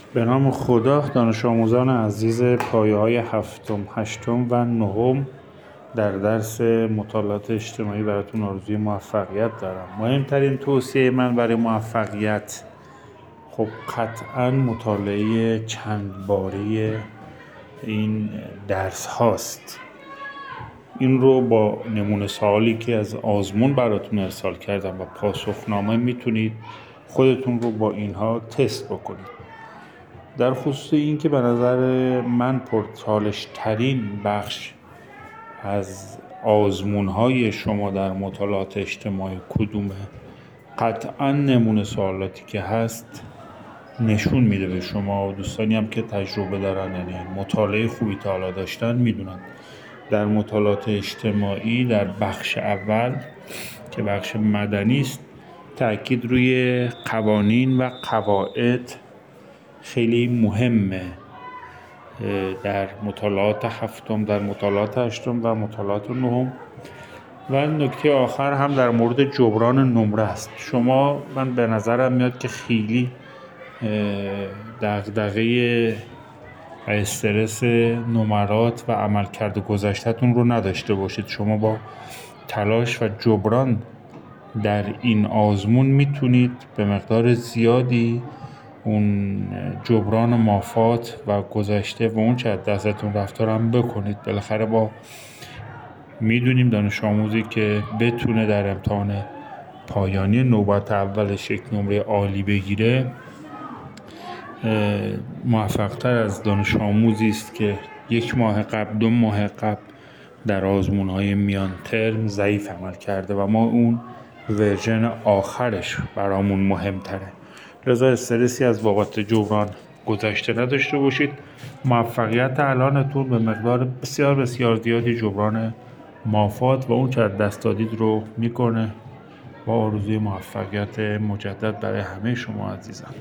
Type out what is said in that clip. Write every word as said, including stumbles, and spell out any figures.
به نام خدا. دانش آموزان عزیز پایه‌های هفتم، هشتم و نهم در درس مطالعات اجتماعی براتون آرزوی موفقیت دارم. مهمترین توصیه من برای موفقیت خب قطعاً مطالعه چند باره این درس هاست. این رو با نمونه سوالی که از آزمون براتون ارسال کردم و پاسخنامه میتونید خودتون رو با اینها تست بکنید. در خصوص این که به نظر من پرچالش ترین بخش از آزمون های شما در مطالعات اجتماعی کدومه؟ قطعا نمونه سوالاتی که هست نشون میده به شما، دوستانی هم که تجربه دارن یعنی مطالعه خوبی تا حالا داشتن میدونن در مطالعات اجتماعی در بخش اول که بخش مدنی است تأکید روی قوانین و قواعد خیلی مهمه. در مطالعات هفتم، در مطالعات هشتم و مطالعات نهم و نکته آخر هم در مورد جبران نمره است. شما من به نظرم میاد که خیلی دغدغه استرس نمرات و عملکرد گذشته‌تون رو نداشته باشید. شما با تلاش و جبران در این آزمون میتونید به مقدار زیادی اون جبران مافات و گذشته و اون چه از دستتون رفته رو هم بکنید. بالاخره با میدونیم دانش آموزی که بتونه در امتحان پایانی نوبت اولش یک نمره عالی بگیره موفق‌تر از دانش آموزی است که یک ماه قبل دو ماه قبل در آزمون‌های میان ترم ضعیف عمل کرده و ما اون ورژن آخرش برامون مهمتره. لذا استرسی از بابت جبران گذشته نداشته باشید. موفقیت الانتون به مقدار بسیار بسیار زیادی جبران مافات و اون چه از دست دادید رو میکنه. با آرزوی موفقیت مجدد برای همه شما عزیزان.